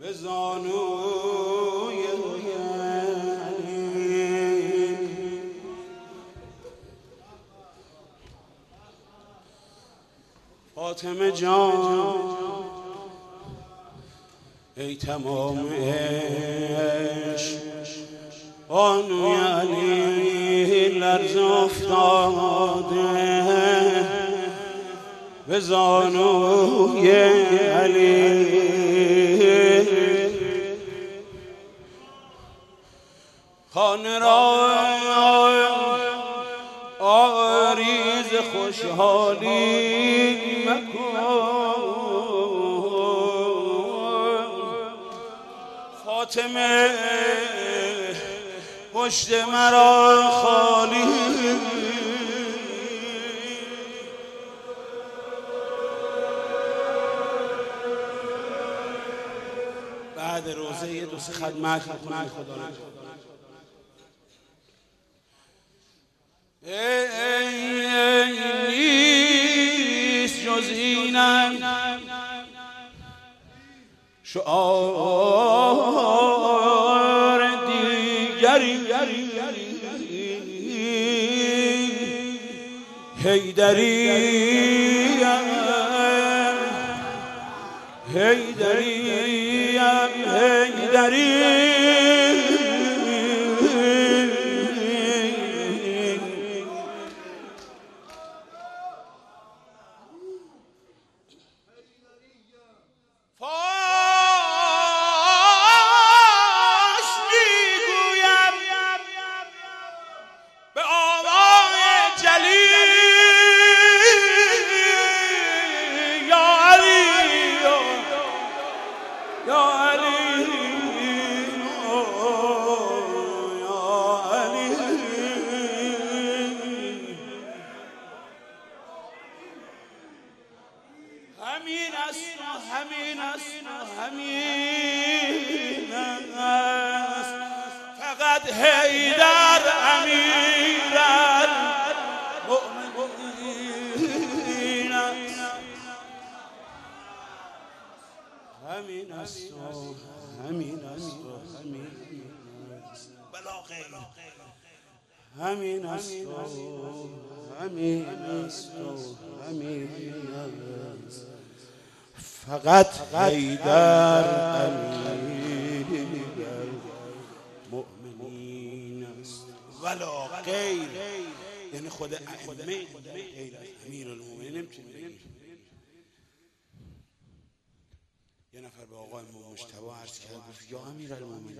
به زانوی فاطمه جان ای تمام عشق بانوی علی لرز افتاده به زانوی علی خانه را آریز خوشحالی مکن فاطمه پشت مرا خالی بعد روزه یه دوست خدمت میکنم خدا نیست جز اینم شعار دیگری حیدریم همین است فقط حیدر امیر المؤمنین همین است بلا غیر همین است فقط حیدر امیر المؤمنین است ولا غیر یعنی خود ائمه غیر از امیر المؤمنین نمیتونه بگه. یه نفر به آقا امام مجتبی عرض کرد گفت یا امیر المؤمنین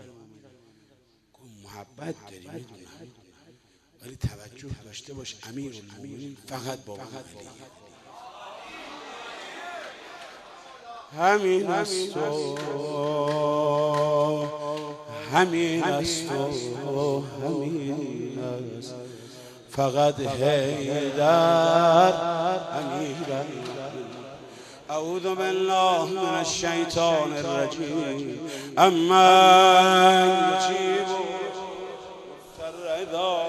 محبت داری میدونم ولی توجه داشته باش امیر المؤمنین فقط بابا علی همین است فقط حیدر امیر اعوذ بالله من الشیطان الرجیم اما یجیب الرضا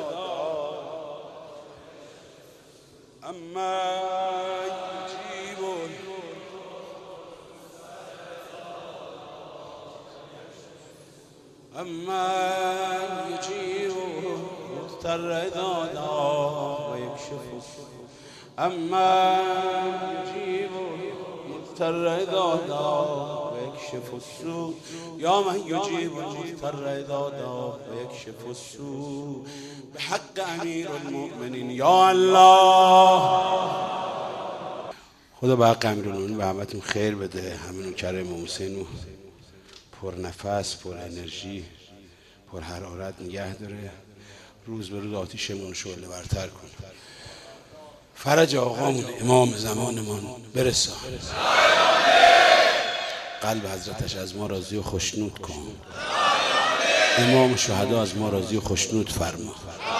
اما یجیب مضطر اذا دعا و یکشف السوء یا من یجیب المضطر اذا دعا و یکشف السوء بحق امیر المؤمنین یا الله. خدا به حق امیر المؤمنین به همتون خیر بده، همینون کرم امام حسین پر نفس، پر انرژی، پر حرارت نگه داره، روز به روز آتیشمون شعله برتر کن. فرج آقامون امام زمانمون برسان، قلب حضرتش از ما راضی و خوشنود کن، امام شهدا از ما راضی و خوشنود فرما.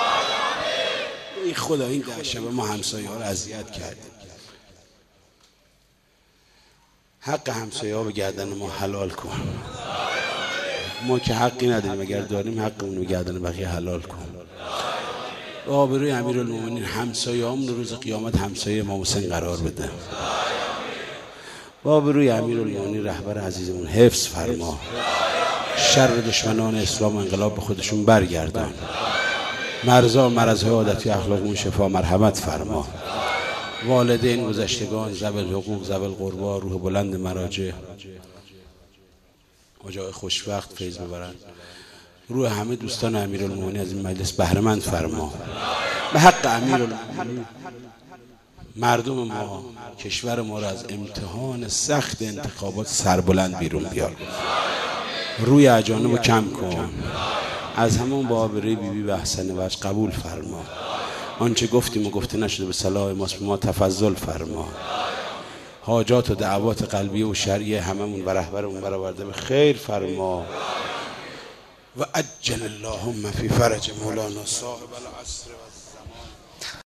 ای خدا این 10 شب ما همسایه ها رو اذیت کردیم، حق همسایه ها به گردن ما حلال کن. ما که حقی نداریم، اگر داریم حقمون به گردن بقیه حلال کن. آبروی امیرالمومنین همسایه‌هامون روز قیامت همسایه امام حسین قرار بده. با آبروی امیرالمومنین رهبر عزیزمون حفظ فرما، شر دشمنان اسلام و انقلاب به خودشون برگردان، مرزا مرضهای عادتی اخلاقمون شفا مرحمت فرما، والدین گذشتگان ذوی الحقوق ذوی القربا روح بلند مراجع اجاق خوشوقت فیض ببرند، روح همه دوستان امیرالمومنین از این مجلس بهره‌مند فرما. به حق امیرالمومنین مردم ما کشور ما را از امتحان سخت انتخابات سربلند بیرون بیار، روی اجانب رو کم کن، از همون با آبروی بیبی و احسن وجه قبول فرما، آنچه گفتیم و گفته نشده به صلاح ماست به ما تفضل فرما، حاجات و دعوات قلبی و شرعی هممون و رهبرمون برآورده به خیر فرما و عجل اللهم فی فرج مولانا صاحب العصر